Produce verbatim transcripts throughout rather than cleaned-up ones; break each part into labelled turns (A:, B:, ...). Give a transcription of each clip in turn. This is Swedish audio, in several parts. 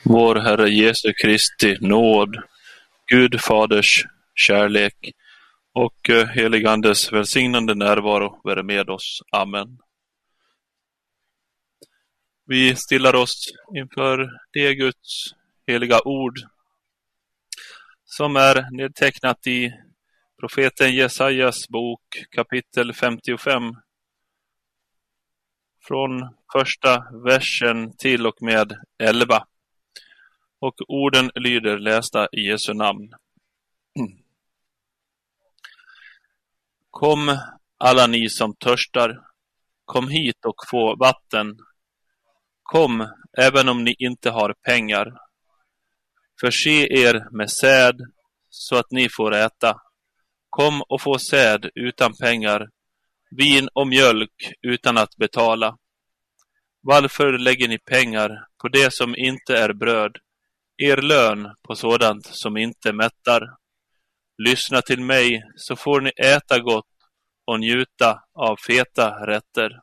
A: Vår Herre Jesu Kristi nåd, Gud Faders kärlek och heligandes välsignande närvaro vara med oss. Amen. Vi stillar oss inför det Guds heliga ord som är nedtecknat i profeten Jesajas bok kapitel femtiofem från första versen till och med elva. Och orden lyder, lästa i Jesu namn. Kom alla ni som törstar, kom hit och få vatten. Kom, även om ni inte har pengar. Förse er med säd så att ni får äta. Kom och få säd utan pengar, vin och mjölk utan att betala. Varför lägger ni pengar på det som inte är bröd, er lön på sådant som inte mättar? Lyssna till mig så får ni äta gott och njuta av feta rätter.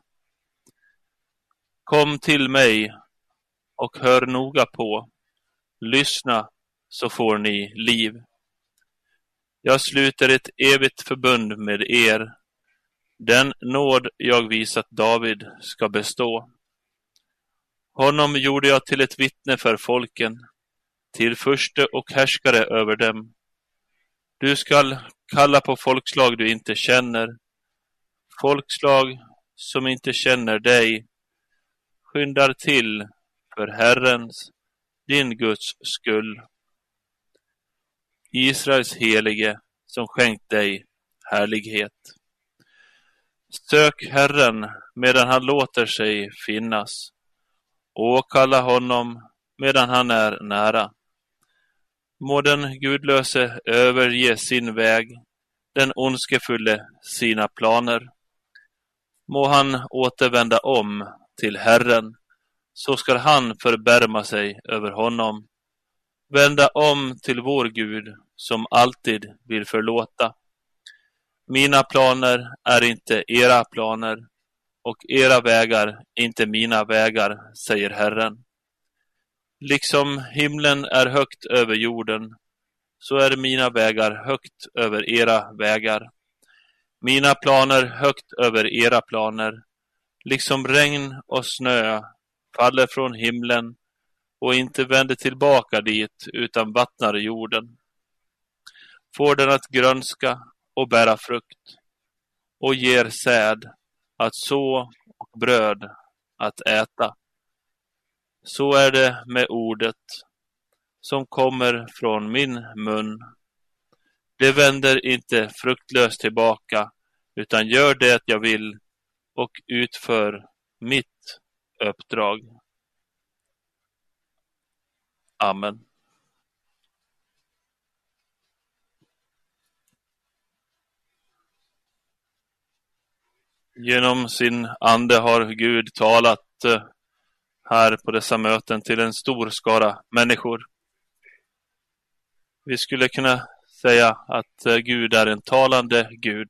A: Kom till mig och hör noga på. Lyssna så får ni liv. Jag sluter ett evigt förbund med er. Den nåd jag visat David ska bestå. Honom gjorde jag till ett vittne för folken, till furste och härskare över dem. Du skall kalla på folkslag du inte känner, folkslag som inte känner dig. Skyndar till för Herrens, din Guds skull. Israels helige som skänkt dig härlighet. Sök Herren medan han låter sig finnas. Åkalla honom medan han är nära. Må den gudlöse överge sin väg, den ondskefulle sina planer. Må han återvända om till Herren, så ska han förbärma sig över honom. Vända om till vår Gud som alltid vill förlåta. Mina planer är inte era planer, och era vägar inte mina vägar, säger Herren. Liksom himlen är högt över jorden, så är mina vägar högt över era vägar. Mina planer högt över era planer, liksom regn och snö faller från himlen och inte vänder tillbaka dit utan vattnar jorden. Får den att grönska och bära frukt och ger säd att så och bröd att äta. Så är det med ordet som kommer från min mun. Det vänder inte fruktlöst tillbaka, utan gör det jag vill och utför mitt uppdrag. Amen. Genom sin ande har Gud talat här på dessa möten till en stor skara människor. Vi skulle kunna säga att Gud är en talande Gud.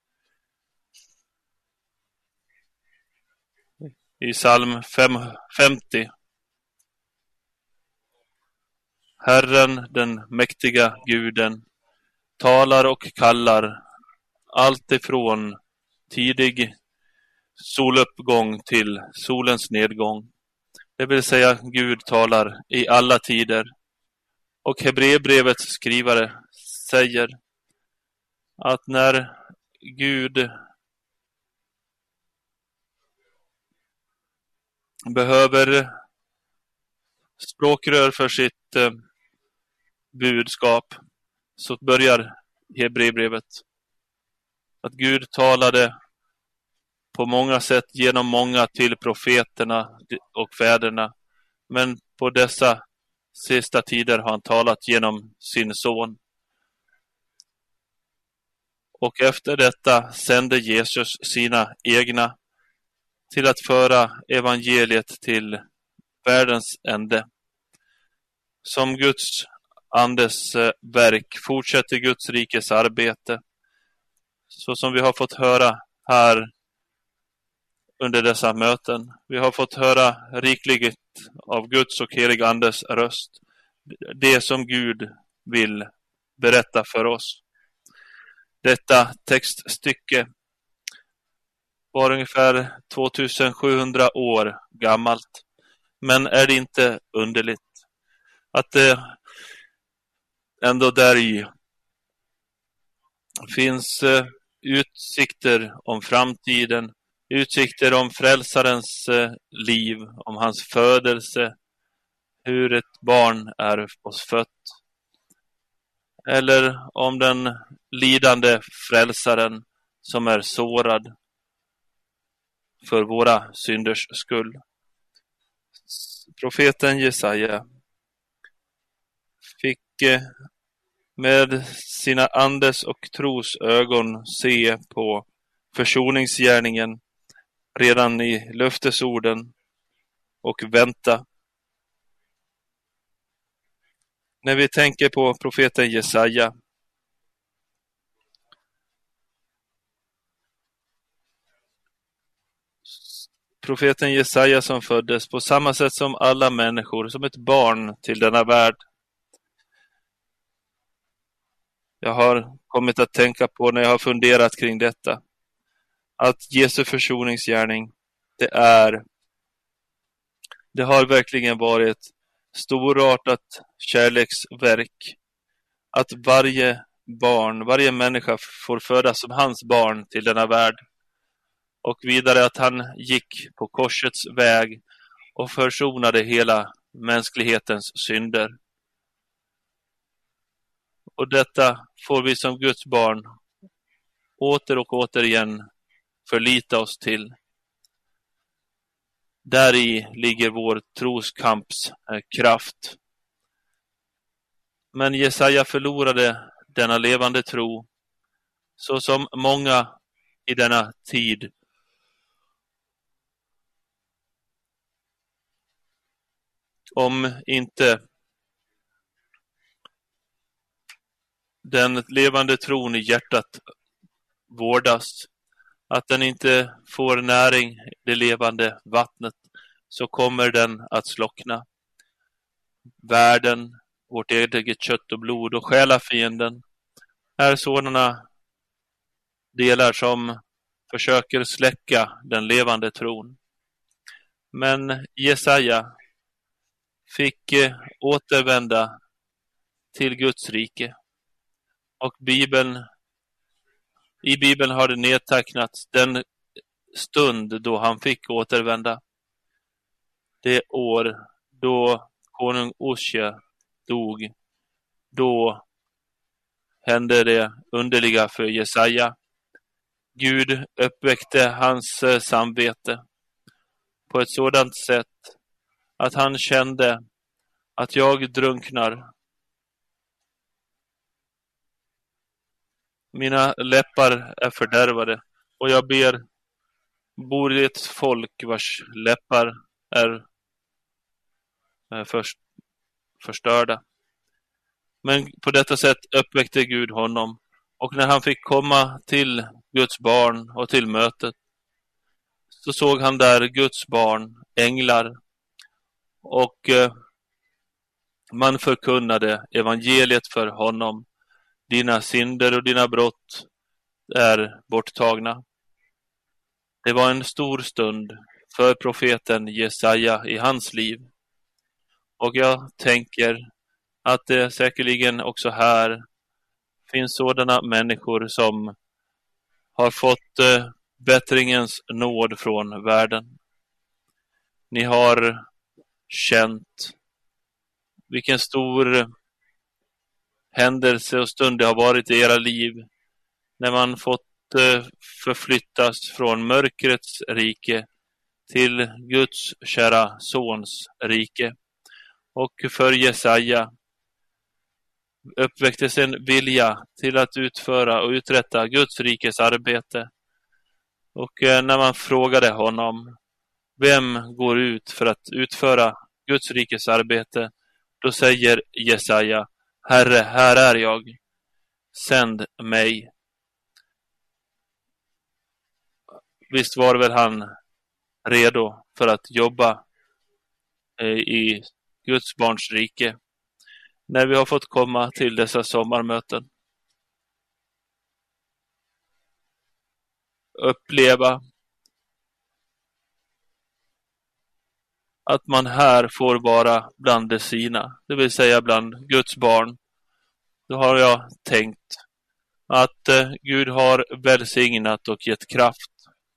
A: I psalm femtio. Herren, den mäktiga guden, talar och kallar allt ifrån tidig soluppgång till solens nedgång. Det vill säga Gud talar i alla tider. Och Hebreerbrevets skrivare säger att när Gud behöver språkrör för sitt eh, budskap, så börjar Hebreerbrevet att Gud talade på många sätt genom många till profeterna och fäderna, men på dessa sista tider har han talat genom sin son. Och efter detta sände Jesus sina egna till att föra evangeliet till världens ände. Som Guds andes verk fortsätter Guds rikes arbete, så som vi har fått höra här under dessa möten. Vi har fått höra rikligt av Guds och helig andes röst. Det som Gud vill berätta för oss. Detta textstycke var ungefär tvåtusensjuhundra år gammalt. Men är det inte underligt att det ändå där i finns eh, utsikter om framtiden, utsikter om frälsarens eh, liv, om hans födelse, hur ett barn är oss fött, eller om den lidande frälsaren som är sårad för våra synders skull. Profeten Jesaja fick eh, med sina andes och tros ögon se på försoningsgärningen redan i löftesorden och vänta. När vi tänker på profeten Jesaja, profeten Jesaja som föddes på samma sätt som alla människor, som ett barn till denna värld. Jag har kommit att tänka på när jag har funderat kring detta, att Jesu försoningsgärning, det är, det har verkligen varit storartat kärleksverk. Att varje barn, varje människa får födas som hans barn till denna värld. Och vidare att han gick på korsets väg och försonade hela mänsklighetens synder. Och detta får vi som Guds barn åter och återigen förlita oss till. Där i ligger vår troskamps kraft. Men Jesaja förlorade denna levande tro, så som många i denna tid. Om inte den levande tron i hjärtat vårdas, att den inte får näring, det levande vattnet, så kommer den att slockna. Världen, vårt eget kött och blod och själafienden är sådana delar som försöker släcka den levande tron. Men Jesaja fick återvända till Guds rike. Och Bibeln, i Bibeln har det nedtecknats den stund då han fick återvända. Det år då konung Osja dog, då hände det underliga för Jesaja. Gud uppväckte hans samvete på ett sådant sätt att han kände att jag drunknar. Mina läppar är fördärvade och jag ber bor i ett folk vars läppar är, är först, förstörda. Men på detta sätt uppväckte Gud honom. Och när han fick komma till Guds barn och till mötet, så såg han där Guds barn, änglar, och eh, man förkunnade evangeliet för honom. Dina synder och dina brott är borttagna. Det var en stor stund för profeten Jesaja i hans liv. Och jag tänker att det säkerligen också här finns sådana människor som har fått eh, bättringens nåd från världen. Ni har känt vilken stor händelse och stund det har varit i era liv när man fått eh, förflyttas från mörkrets rike till Guds kära sons rike. Och för Jesaja uppväcktes en vilja till att utföra och uträtta Guds rikes arbete. Och eh, när man frågade honom, vem går ut för att utföra Guds rikes arbete? Då säger Jesaja, Herre, här är jag. Sänd mig. Visst var väl han redo för att jobba i Guds barns rike när vi har fått komma till dessa sommarmöten. Uppleva att man här får vara bland de sina, det vill säga bland Guds barn. Då har jag tänkt att eh, Gud har välsignat och gett kraft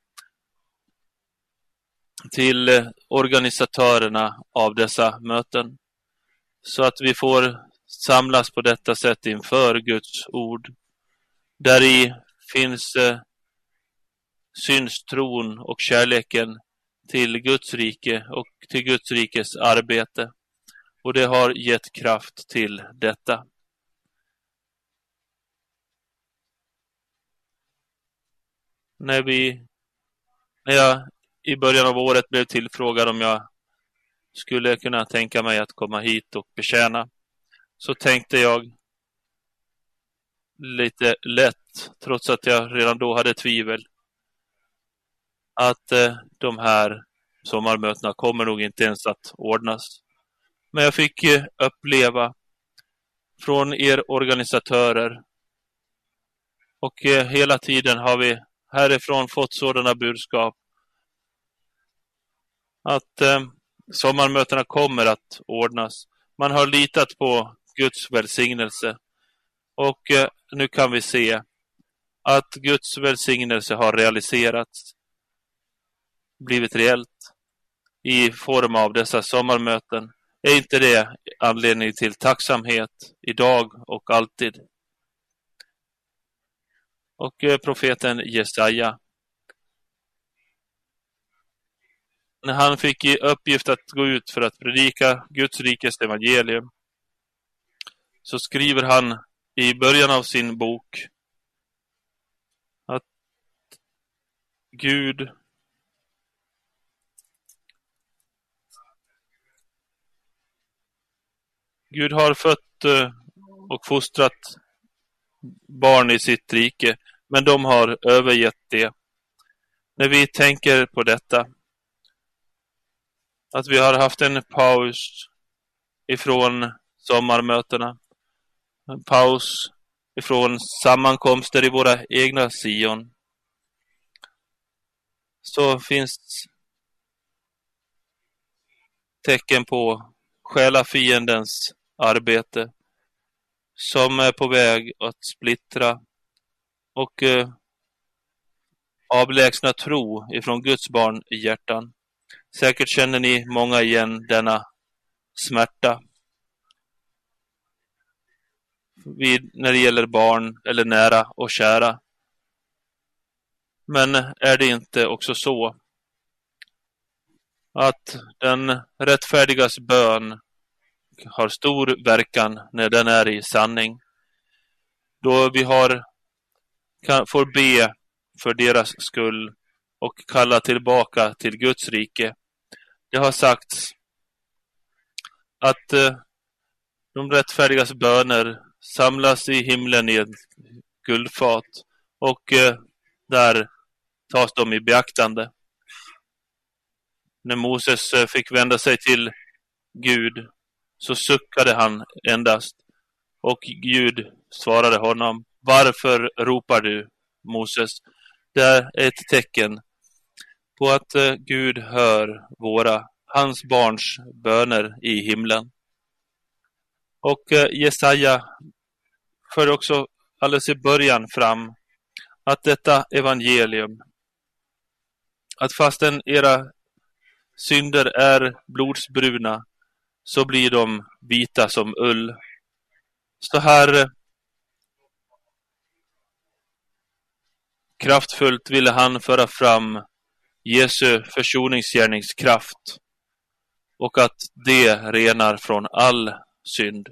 A: till eh, organisatörerna av dessa möten, så att vi får samlas på detta sätt inför Guds ord. Där i finns eh, syns tron och kärleken till Guds rike och till Guds rikes arbete. Och det har gett kraft till detta. När vi, när jag i början av året blev tillfrågad om jag skulle kunna tänka mig att komma hit och betjäna, så tänkte jag lite lätt, trots att jag redan då hade tvivel, att eh, de här sommarmötena kommer nog inte ens att ordnas. Men jag fick eh, uppleva från er organisatörer, och eh, hela tiden har vi härifrån fått sådana budskap att eh, sommarmötena kommer att ordnas. Man har litat på Guds välsignelse, och eh, nu kan vi se att Guds välsignelse har realiserats, blivit reellt i form av dessa sommarmöten. Är inte det anledning till tacksamhet idag och alltid? Och eh, profeten Jesaja, när han fick i uppgift att gå ut för att predika Guds rikes evangelium, så skriver han i början av sin bok att Gud Gud har fött och fostrat barn i sitt rike, men de har övergett det. När vi tänker på detta, att vi har haft en paus ifrån sommarmötena, en paus ifrån sammankomster i våra egna Sion, så finns tecken på själafiendens arbete som är på väg att splittra och eh, avlägsna tro ifrån Guds barn i hjärtan. Säkert känner ni många igen denna smärta vid, när det gäller barn eller nära och kära. Men är det inte också så att den rättfärdigas bön har stor verkan när den är i sanning? Då vi har, kan, får be för deras skull och kalla tillbaka till Guds rike. Det har sagts att eh, de rättfärdigas böner samlas i himlen i ett guldfat, och eh, där tas de i beaktande. När Moses eh, fick vända sig till Gud, så suckade han endast, och Gud svarade honom: varför ropar du, Moses? Det är ett tecken på att eh, Gud hör våra, hans barns böner i himlen. Och eh, Jesaja för också alldeles i början fram att detta evangelium, att fastän era synder är blodsbruna, så blir de vita som ull. Så här kraftfullt ville han föra fram Jesu försoningsgärningskraft, och att det renar från all synd.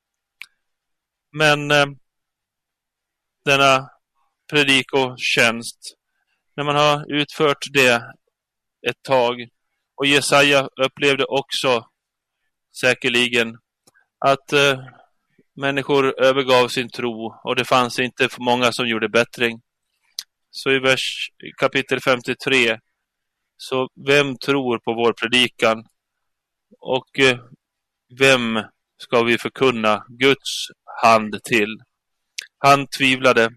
A: Men eh, denna predikotjänst, när man har utfört det ett tag, och Jesaja upplevde också säkerligen att eh, människor övergav sin tro, och det fanns inte för många som gjorde bättring. Så i vers kapitel femtiotre, så vem tror på vår predikan? Och eh, vem ska vi förkunna Guds hand till? Han tvivlade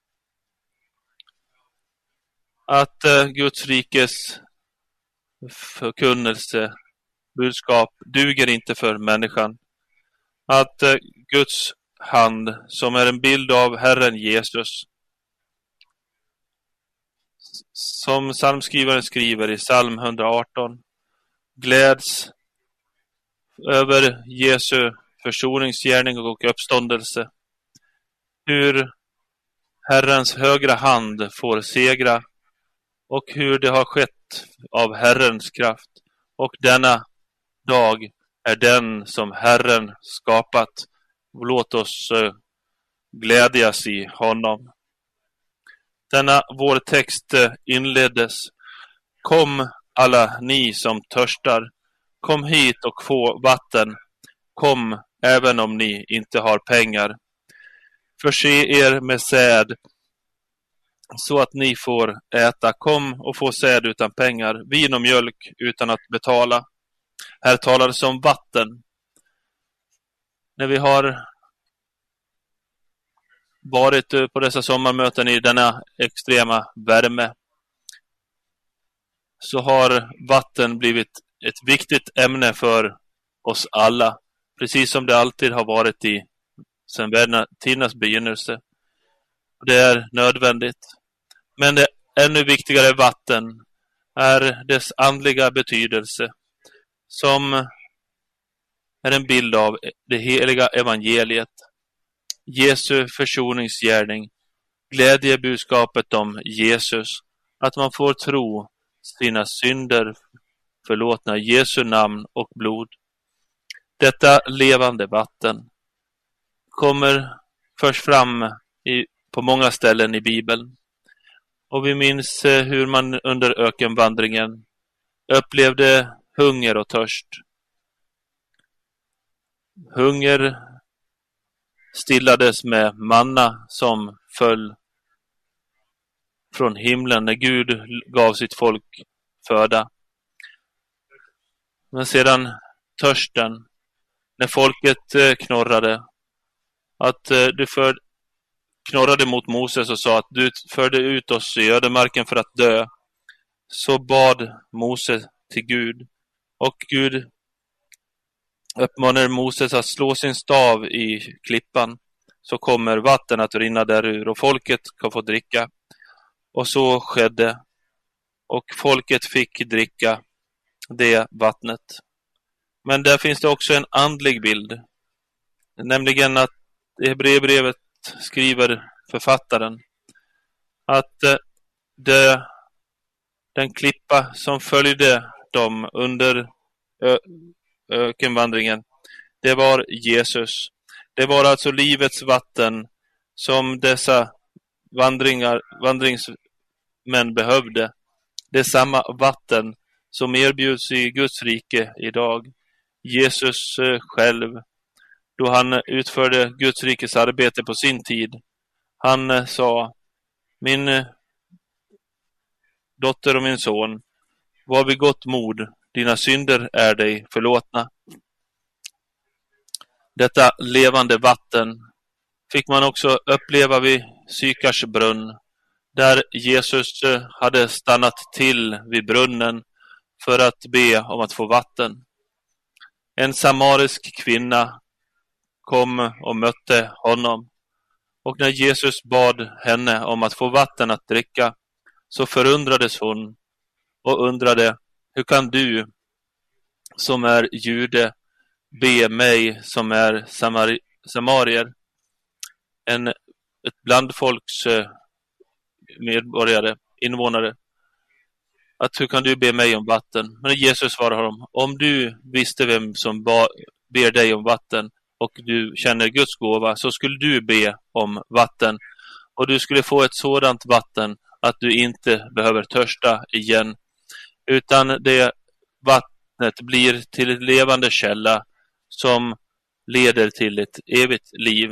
A: att eh, Guds rikes förkunnelse, budskap, duger inte för människan. Att eh, Guds hand, som är en bild av Herren Jesus, som psalmskrivaren skriver i psalm hundraarton, gläds över Jesu försoningsgärning och uppståndelse. Hur Herrens högra hand får segra och hur det har skett av Herrens kraft. Och denna dag är den som Herren skapat. Låt oss uh, glädjas i honom. Denna vår text uh, inleddes: Kom alla ni som törstar, kom hit och få vatten. Kom även om ni inte har pengar. Förse er med säd så att ni får äta. Kom och få säd utan pengar, vin och mjölk utan att betala. Här talades om vatten. När vi har varit på dessa sommarmöten i denna extrema värme, så har vatten blivit ett viktigt ämne för oss alla, precis som det alltid har varit i sedan världens begynnelse. Det är nödvändigt. Men det ännu viktigare vatten är dess andliga betydelse, som är en bild av det heliga evangeliet, Jesu försoningsgärning, glädjebudskapet om Jesus, att man får tro sina synder förlåtna i Jesu namn och blod. Detta levande vatten kommer först fram i, på många ställen i Bibeln. Och vi minns hur man under ökenvandringen upplevde hunger och törst. Hunger stillades med manna som föll från himlen när Gud gav sitt folk föda. Men sedan törsten, när folket knorrade, att du för, knorrade mot Moses och sa att du förde ut oss i ödemarken för att dö, så bad Moses till Gud, och Gud uppmanar Moses att slå sin stav i klippan, så kommer vatten att rinna därur och folket kan få dricka. Och så skedde, och folket fick dricka det vattnet. Men där finns det också en andlig bild, nämligen att i Hebreerbrevet skriver författaren att det, den klippa som följde dem under ö, ökenvandringen, det var Jesus. Det var alltså livets vatten som dessa vandringar, vandringsmän behövde. Det är samma vatten som erbjuds i Guds rike idag. Jesus själv, då han utförde Guds rikes arbete på sin tid, han sa: min dotter och min son, var vid gott mod, dina synder är dig förlåtna. Detta levande vatten fick man också uppleva vid Sykars brunn, där Jesus hade stannat till vid brunnen för att be om att få vatten. En samarisk kvinna kom och mötte honom, och när Jesus bad henne om att få vatten att dricka, så förundrades hon och undrade: hur kan du som är jude be mig som är samari- samarier, en, ett blandfolks medborgare, invånare, att hur kan du be mig om vatten? Men Jesus svarade honom: om du visste vem som ba, ber dig om vatten och du känner Guds gåva, så skulle du be om vatten, och du skulle få ett sådant vatten att du inte behöver törsta igen, utan det vattnet blir till ett levande källa som leder till ett evigt liv.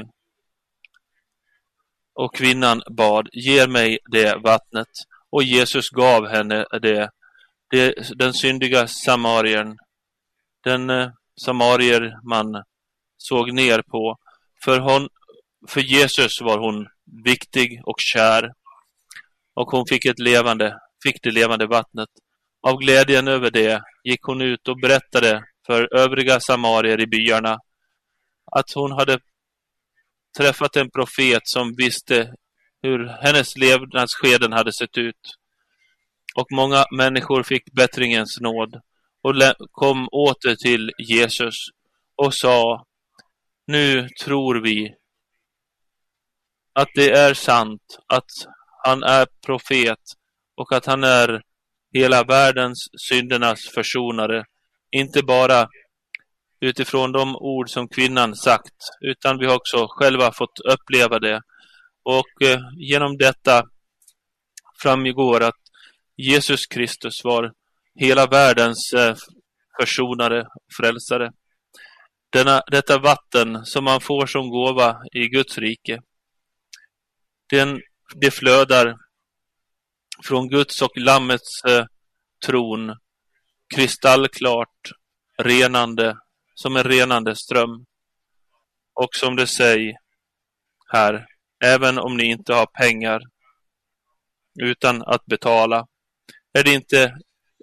A: Och kvinnan bad: ge mig det vattnet. Och Jesus gav henne det. det den syndiga samarien den eh, samarier man såg ner på. För, hon, för Jesus var hon viktig och kär. Och hon fick, ett levande, fick det levande vattnet. Av glädjen över det gick hon ut och berättade för övriga samarier i byarna att hon hade träffat en profet som visste hur hennes levnadsskeden hade sett ut. Och många människor fick bättringens nåd och kom åter till Jesus och sa: nu tror vi att det är sant att han är profet och att han är hela världens syndernas försonare. Inte bara utifrån de ord som kvinnan sagt, utan vi har också själva fått uppleva det. Och eh, genom detta framgår att Jesus Kristus var hela världens eh, försonare och frälsare. Denna, detta vatten som man får som gåva i Guds rike, den, det flödar från Guds och Lammets eh, tron, kristallklart, renande, som en renande ström. Och som det säger här, även om ni inte har pengar utan att betala, är det inte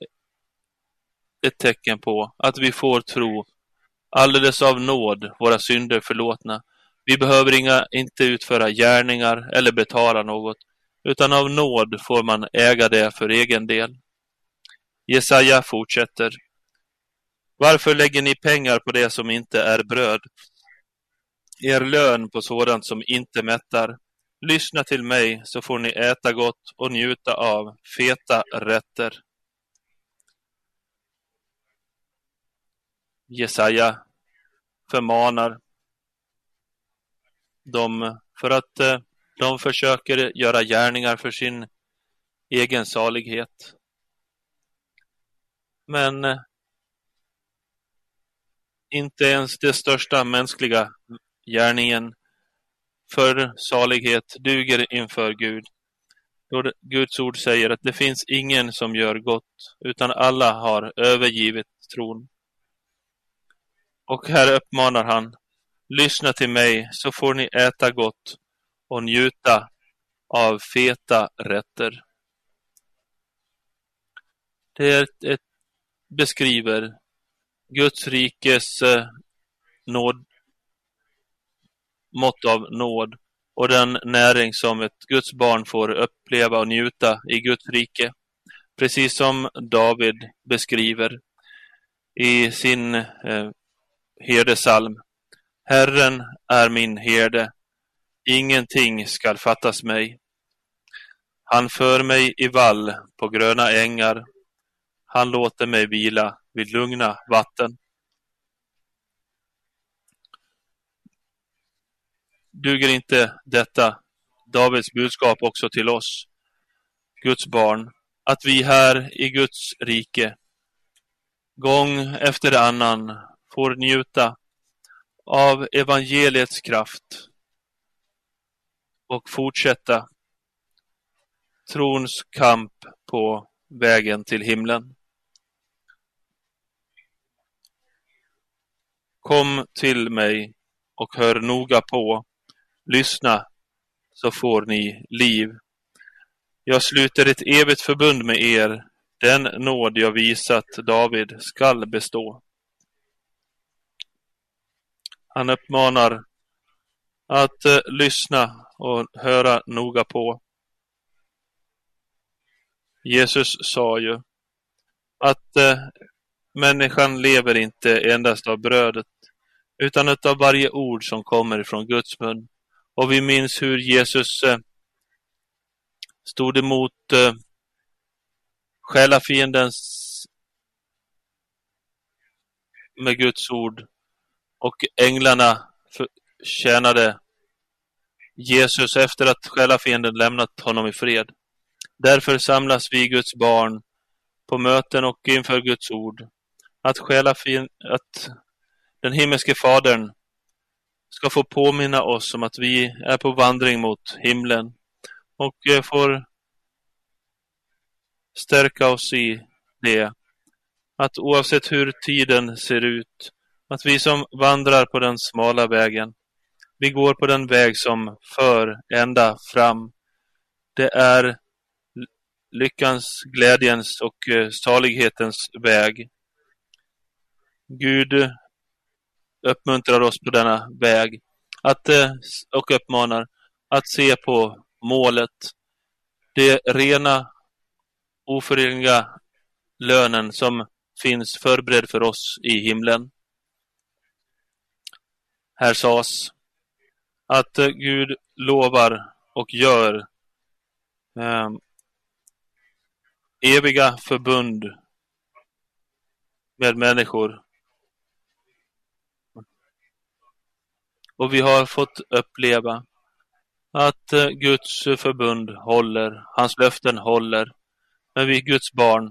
A: ett tecken på att vi får tro alldeles av nåd våra synder förlåtna. Vi behöver inga, inte utföra gärningar eller betala något, utan av nåd får man äga det för egen del. Jesaja fortsätter: varför lägger ni pengar på det som inte är bröd, er lön på sådant som inte mättar? Lyssna till mig, så får ni äta gott och njuta av feta rätter. Jesaja förmanar dem för att eh, de försöker göra gärningar för sin egen salighet. Men eh, inte ens det största mänskliga gärningen för salighet duger inför Gud. Då Guds ord säger att det finns ingen som gör gott, utan alla har övergivit tron. Och här uppmanar han: lyssna till mig, så får ni äta gott och njuta av feta rätter. Det är ett, ett beskriver Guds rikes eh, nåd, mått av nåd och den näring som ett Guds barn får uppleva och njuta i Guds rike. Precis som David beskriver i sin eh, herdesalm: Herren är min herde, ingenting skall fattas mig. Han för mig i vall på gröna ängar, han låter mig vila vid lugna vatten. Duger inte detta Davids budskap också till oss, Guds barn, att vi här i Guds rike gång efter annan får njuta av evangeliets kraft och fortsätta trons kamp på vägen till himlen? Kom till mig och hör noga på. Lyssna, så får ni liv. Jag sluter ett evigt förbund med er. Den nåd jag visat David skall bestå. Han uppmanar att eh, lyssna och höra noga på. Jesus sa ju att eh, människan lever inte endast av brödet, utan av varje ord som kommer från Guds mun. Och vi minns hur Jesus eh, stod emot eh, själafiendens med Guds ord, och änglarna tjänade Jesus efter att själafienden lämnat honom i fred. Därför samlas vi Guds barn på möten och inför Guds ord, att själafienden, att den himmelske fadern ska få påminna oss om att vi är på vandring mot himlen, och får stärka oss i det att oavsett hur tiden ser ut, att vi som vandrar på den smala vägen, vi går på den väg som för ända fram. Det är lyckans, glädjens och salighetens väg. Gud uppmuntrar oss på denna väg att, och uppmanar att se på målet, det rena, oförenliga lönen som finns förberedd för oss i himlen. Här sades att Gud lovar och gör eh, eviga förbund med människor. Och vi har fått uppleva att eh, Guds förbund håller, hans löften håller. Men vi Guds barn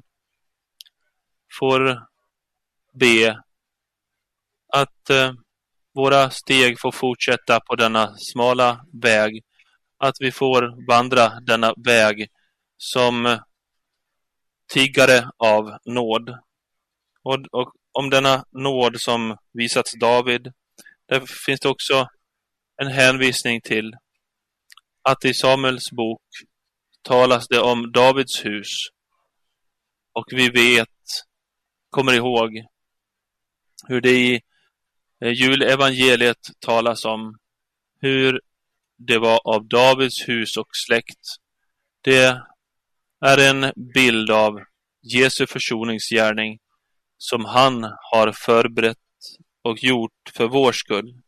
A: får be att eh, våra steg får fortsätta på denna smala väg. Att vi får vandra denna väg som tiggare av nåd. Och, och om denna nåd som visats David, där finns det också en hänvisning till att i Samuels bok talas det om Davids hus. Och vi vet, kommer ihåg, hur det i julevangeliet talas om hur det var av Davids hus och släkt. Det är en bild av Jesu försoningsgärning som han har förberett och gjort för vår skull.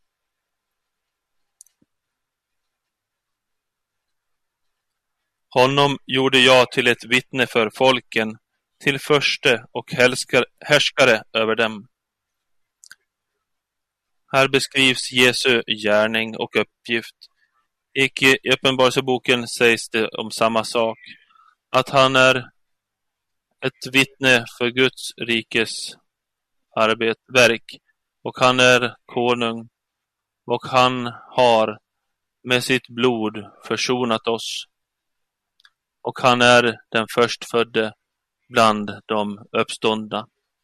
A: Honom gjorde jag till ett vittne för folken, till förste och härskare över dem. Här beskrivs Jesu gärning och uppgift. I Uppenbarelseboken sägs det om samma sak, att han är ett vittne för Guds rikes arbete, verk, och han är konung, och han har med sitt blod försonat oss, och han är den förstfödde bland de uppståndna.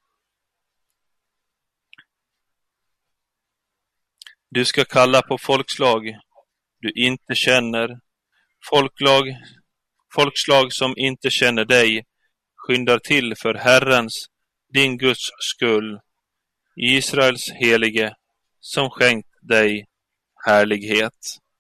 A: Du ska kalla på folkslag du inte känner, folklag, folkslag som inte känner dig, skyndar till för Herrens, din Guds skull, Israels helige, som skänkt dig härlighet.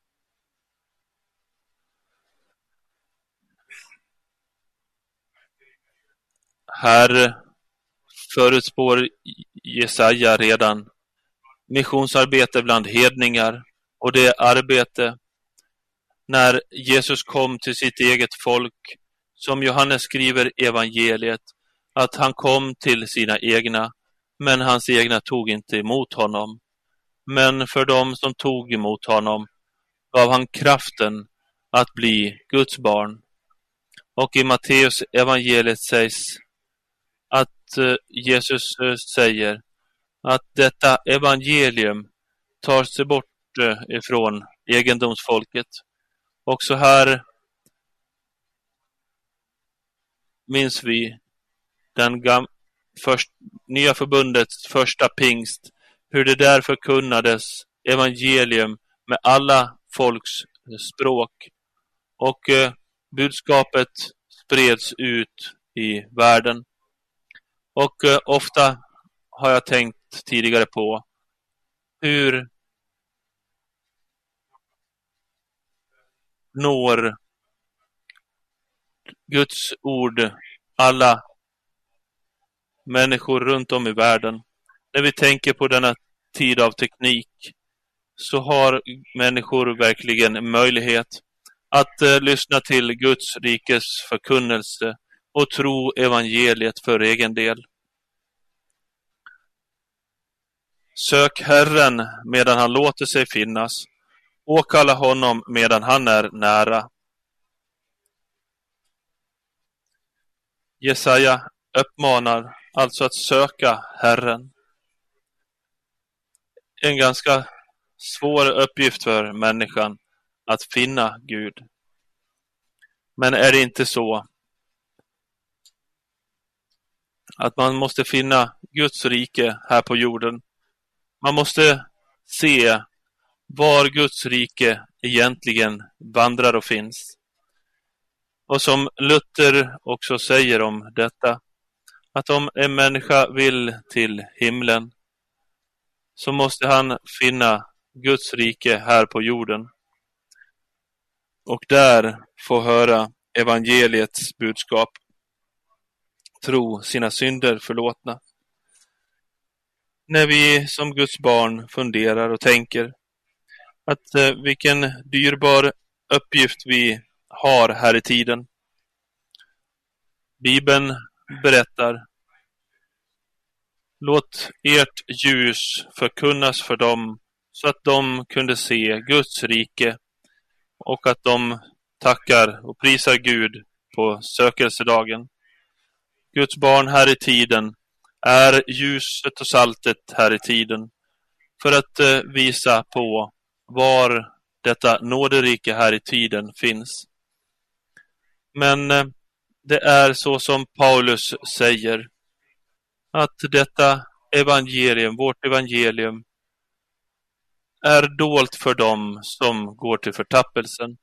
A: Här förutspår Jesaja redan missionsarbete bland hedningar, och det arbete när Jesus kom till sitt eget folk, som Johannes skriver evangeliet, att han kom till sina egna, men hans egna tog inte emot honom. Men för dem som tog emot honom gav han kraften att bli Guds barn. Och i Matteus evangeliet sägs att Jesus säger att detta evangelium tar sig bort ifrån egendomsfolket. Och så här minns vi den gam- först, nya förbundets första pingst, hur det där förkunnades evangelium med alla folks språk, och eh, budskapet spreds ut i världen. Och eh, ofta har jag tänkt tidigare på hur når Guds ord alla människor runt om i världen. När vi tänker på denna tid av teknik, så har människor verkligen möjlighet att eh, lyssna till Guds rikes förkunnelse och tro evangeliet för egen del. Sök Herren medan han låter sig finnas, åkalla honom medan han är nära. Jesaja uppmanar alltså att söka Herren. En ganska svår uppgift för människan att finna Gud. Men är det inte så att man måste finna Guds rike här på jorden. Man måste se var Guds rike egentligen vandrar och finns. Och som Luther också säger om detta, att om en människa vill till himlen så måste han finna Guds rike här på jorden och där få höra evangeliets budskap, tro sina synder förlåtna. När vi som Guds barn funderar och tänker att eh, vilken dyrbar uppgift vi har här i tiden. Bibeln berättar: låt ert ljus förkunnas för dem så att de kunde se Guds rike och att de tackar och prisar Gud på sökelsedagen. Guds barn här i tiden är ljuset och saltet här i tiden för att eh, visa på var detta nåderike här i tiden finns. Men eh, det är så som Paulus säger, att detta evangelium, vårt evangelium, är dolt för dem som går till förtappelsen.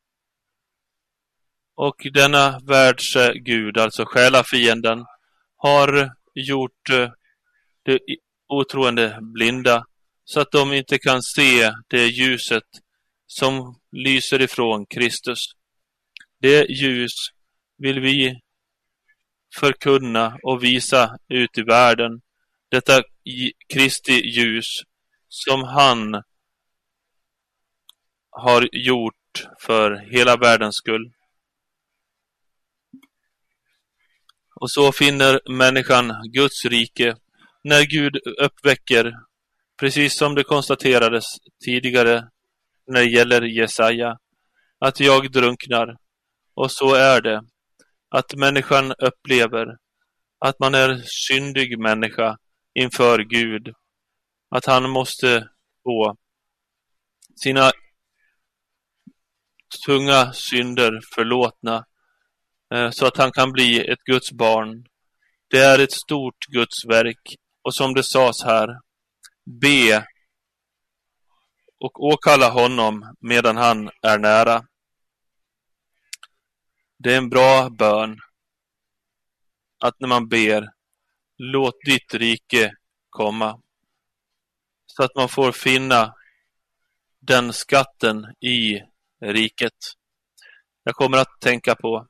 A: Och denna världs Gud, alltså själafienden, har gjort de otroende blinda så att de inte kan se det ljuset som lyser ifrån Kristus. Det ljus vill vi förkunna och visa ut i världen. Detta Kristi ljus som han har gjort för hela världens skull. Och så finner människan Guds rike när Gud uppväcker, precis som det konstaterades tidigare när det gäller Jesaja, att jag drunknar. Och så är det, att människan upplever att man är syndig människa inför Gud, att han måste få sina tunga synder förlåtna så att han kan bli ett Guds barn. Det är ett stort Guds verk, och som det sades här, be och åkalla honom medan han är nära. Det är en bra bön att när man ber, låt ditt rike komma, så att man får finna den skatten i riket. Jag kommer att tänka på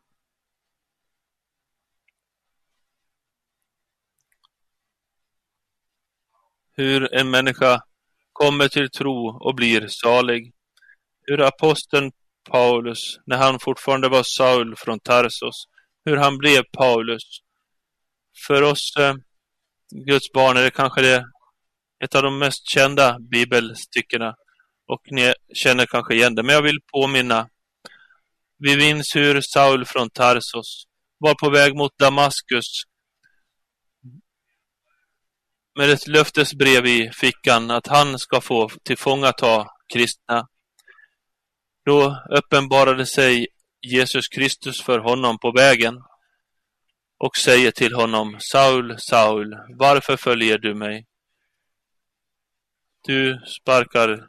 A: hur en människa kommer till tro och blir salig. Hur aposteln Paulus, när han fortfarande var Saul från Tarsos, hur han blev Paulus. För oss eh, Guds barn är det kanske det, ett av de mest kända bibelstyckena, och ni känner kanske igen det, men jag vill påminna. Vi minns hur Saul från Tarsos var på väg mot Damaskus med ett löftesbrev i fickan att han ska få tillfångata kristna. Då uppenbarade sig Jesus Kristus för honom på vägen och säger till honom: Saul, Saul, varför följer du mig? Du sparkar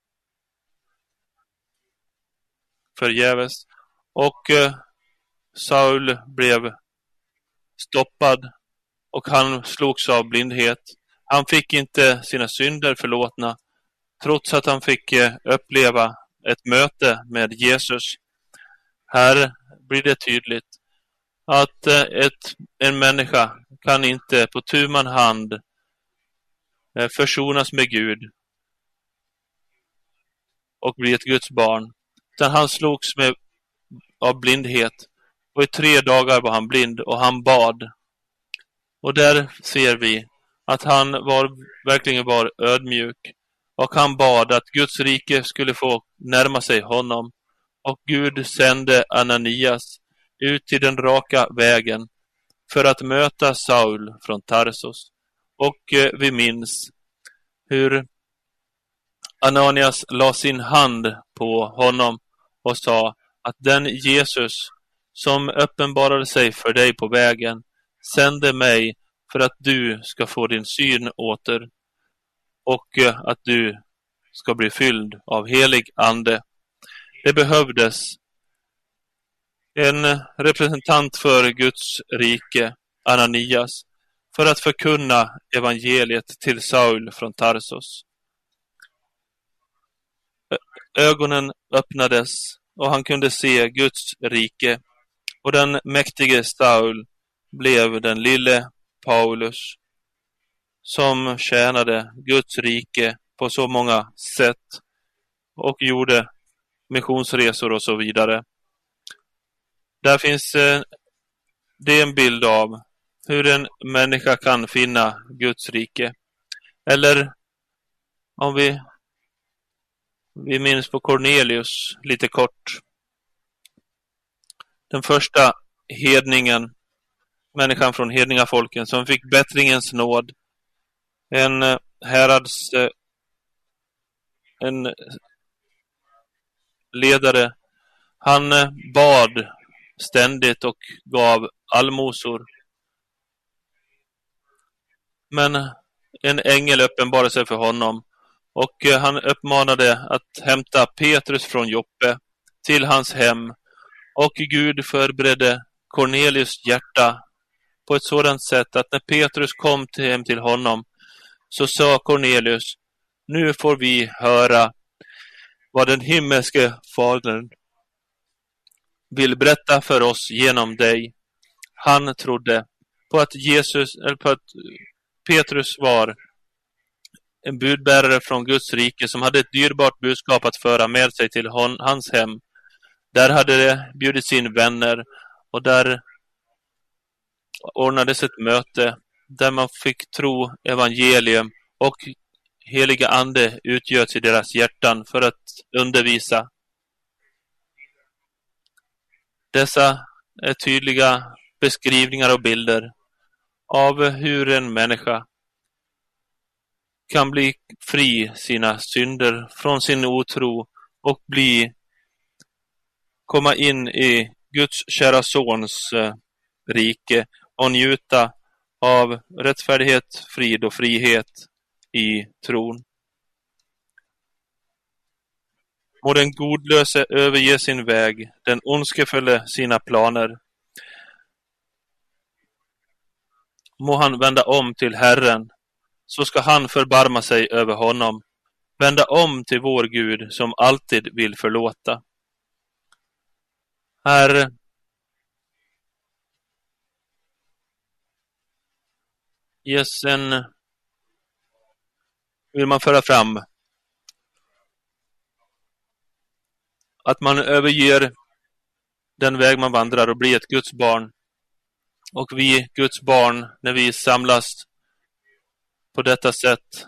A: förgäves. Och eh, Saul blev stoppad och han slogs av blindhet. Han fick inte sina synder förlåtna, trots att han fick eh, uppleva ett möte med Jesus. Här blir det tydligt att eh, ett, en människa kan inte på tu man hand eh, försonas med Gud och bli ett Guds barn. Utan han slogs med, av blindhet, och i tre dagar var han blind och han bad. Och där ser vi att han var, verkligen var ödmjuk, och han bad att Guds rike skulle få närma sig honom. Och Gud sände Ananias ut till den raka vägen för att möta Saul från Tarsos. Och eh, vi minns hur Ananias la sin hand på honom och sa att den Jesus som uppenbarade sig för dig på vägen sände mig för att du ska få din syn åter och att du ska bli fylld av helig ande. Det behövdes en representant för Guds rike, Ananias, för att förkunna evangeliet till Saul från Tarsos. Ögonen öppnades och han kunde se Guds rike, och den mäktige Saul blev den lille Paulus som tjänade Guds rike på så många sätt och gjorde missionsresor och så vidare. Där finns eh, det en bild av hur en människa kan finna Guds rike. Eller om vi, vi minns på Cornelius lite kort. Den första hedningen, människan från hedningafolken som fick bättringens nåd. En eh, härads, eh, en ledare. Han eh, bad ständigt och gav allmosor. Men en ängel uppenbarade sig för honom och eh, han uppmanade att hämta Petrus från Joppe till hans hem, och Gud förberedde Cornelius hjärta på ett sådant sätt att när Petrus kom till hem till honom så sa Cornelius: nu får vi höra vad den himmelske fadern vill berätta för oss genom dig. Han trodde på att Jesus, eller på att Petrus var en budbärare från Guds rike som hade ett dyrbart budskap att föra med sig till hon, hans hem. Där hade det bjudits in vänner och där ordnades ett möte där man fick tro evangelium och heliga ande utgöts i deras hjärtan för att undervisa. Dessa är tydliga beskrivningar och bilder av hur en människa kan bli fri sina synder från sin otro och bli komma in i Guds kära sons eh, rike och njuta av rättfärdighet, frid och frihet i tron. Må den godlöse överge sin väg, den ondskefulle sina planer. Må han vända om till Herren, så ska han förbarma sig över honom. Vända om till vår Gud som alltid vill förlåta. Här ges en, vill man föra fram att man överger den väg man vandrar och blir ett Guds barn. Och vi Guds barn, när vi samlas på detta sätt,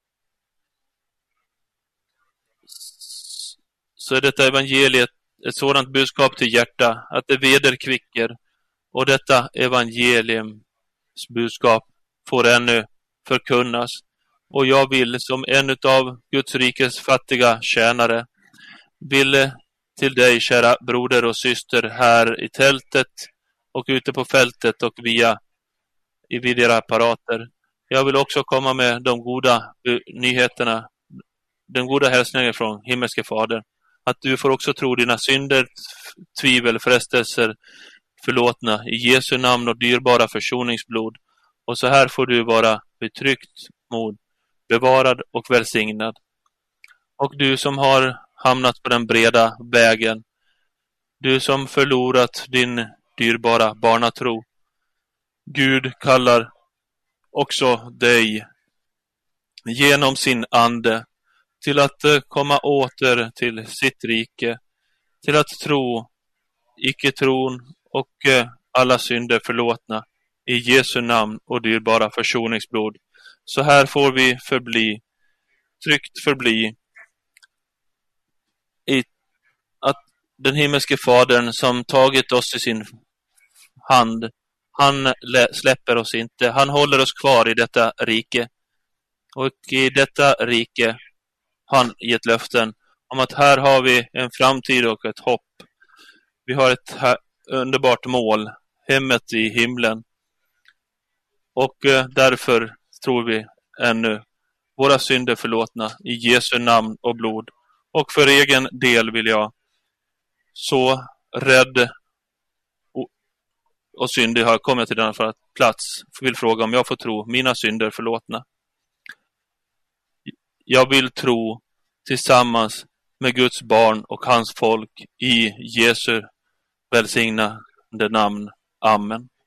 A: så är detta evangeliet ett sådant budskap till hjärta att det vederkvicker, och detta evangeliums budskap får ännu förkunnas. Och jag vill som en av Guds rikes fattiga tjänare vill till dig, kära broder och syster, här i tältet och ute på fältet och via i vidare apparater. Jag vill också komma med de goda nyheterna, den goda hälsningen från himmelske Fader. Att du får också tro dina synder, tvivel, frestelser förlåtna i Jesu namn och dyrbara försoningsblod. Och så här får du vara betryckt mod, bevarad och välsignad. Och du som har hamnat på den breda vägen, du som förlorat din dyrbara barnatro, Gud kallar också dig genom sin ande till att komma åter till sitt rike, till att tro, icke-tron och alla synder förlåtna i Jesu namn och dyrbara försoningsblod. Så här får vi förbli, tryggt förbli i att den himmelske Fadern som tagit oss i sin hand, han släpper oss inte. Han håller oss kvar i detta rike. Och i detta rike har han gett löften om att här har vi en framtid och ett hopp. Vi har ett underbart mål, hemmet i himlen. Och eh, därför tror vi ännu våra synder förlåtna i Jesu namn och blod. Och för egen del vill jag, så rädd och, och syndig har kommit till denna för plats, vill fråga om jag får tro mina synder förlåtna. Jag vill tro tillsammans med Guds barn och hans folk i Jesu välsignade namn. Amen.